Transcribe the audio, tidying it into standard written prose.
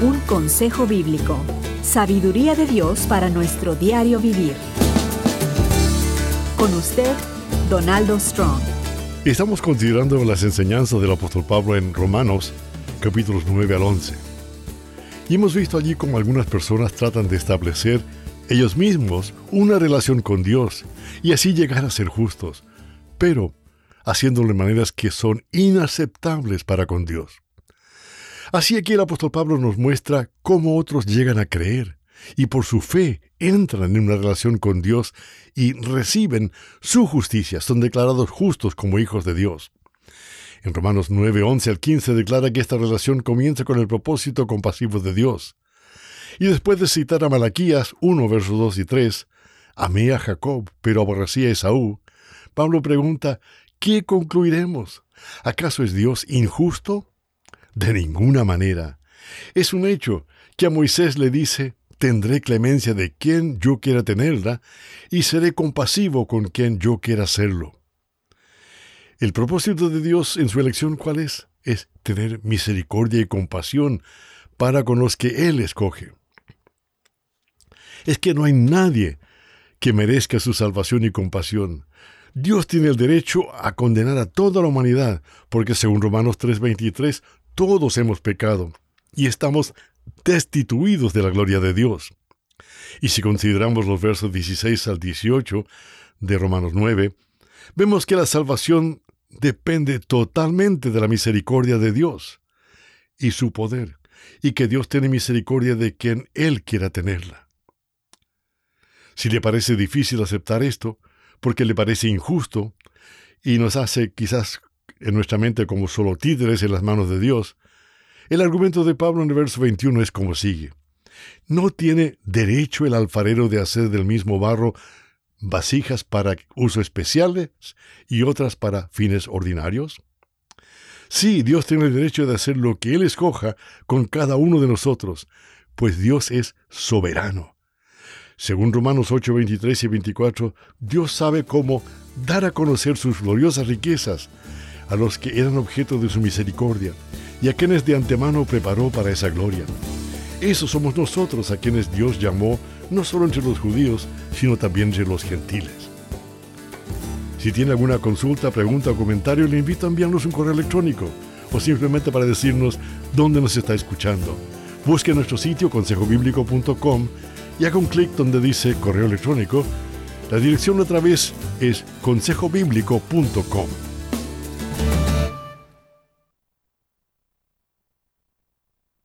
Un consejo bíblico. Sabiduría de Dios para nuestro diario vivir. Con usted, Donaldo Strong. Estamos considerando las enseñanzas del apóstol Pablo en Romanos, capítulos 9 al 11. Y hemos visto allí cómo algunas personas tratan de establecer ellos mismos una relación con Dios y así llegar a ser justos, pero haciéndolo de maneras que son inaceptables para con Dios. Así aquí el apóstol Pablo nos muestra cómo otros llegan a creer y por su fe entran en una relación con Dios y reciben su justicia, son declarados justos como hijos de Dios. En Romanos 9, 11 al 15 declara que esta relación comienza con el propósito compasivo de Dios. Y después de citar a Malaquías 1, versos 2 y 3, amé a Jacob, pero aborrecí a Esaú, Pablo pregunta, ¿qué concluiremos? ¿Acaso es Dios injusto? De ninguna manera. Es un hecho que a Moisés le dice, tendré clemencia de quien yo quiera tenerla y seré compasivo con quien yo quiera serlo. El propósito de Dios en su elección, ¿cuál es? Es tener misericordia y compasión para con los que Él escoge. Es que no hay nadie que merezca su salvación y compasión. Dios tiene el derecho a condenar a toda la humanidad, porque según Romanos 3:23, todos hemos pecado y estamos destituidos de la gloria de Dios. Y si consideramos los versos 16 al 18 de Romanos 9, vemos que la salvación depende totalmente de la misericordia de Dios y su poder, y que Dios tiene misericordia de quien Él quiera tenerla. Si le parece difícil aceptar esto, porque le parece injusto, y nos hace quizás en nuestra mente como solo títeres en las manos de Dios, el argumento de Pablo en el verso 21 es como sigue. ¿No tiene derecho el alfarero de hacer del mismo barro vasijas para uso especiales y otras para fines ordinarios? Sí, Dios tiene el derecho de hacer lo que Él escoja con cada uno de nosotros, pues Dios es soberano. Según Romanos 8, 23 y 24, Dios sabe cómo dar a conocer sus gloriosas riquezas a los que eran objeto de su misericordia y a quienes de antemano preparó para esa gloria. Esos somos nosotros a quienes Dios llamó no solo entre los judíos, sino también entre los gentiles. Si tiene alguna consulta, pregunta o comentario, le invito a enviarnos un correo electrónico o simplemente para decirnos dónde nos está escuchando. Busque nuestro sitio consejobiblico.com y haga un clic donde dice correo electrónico. La dirección otra vez es consejobiblico.com.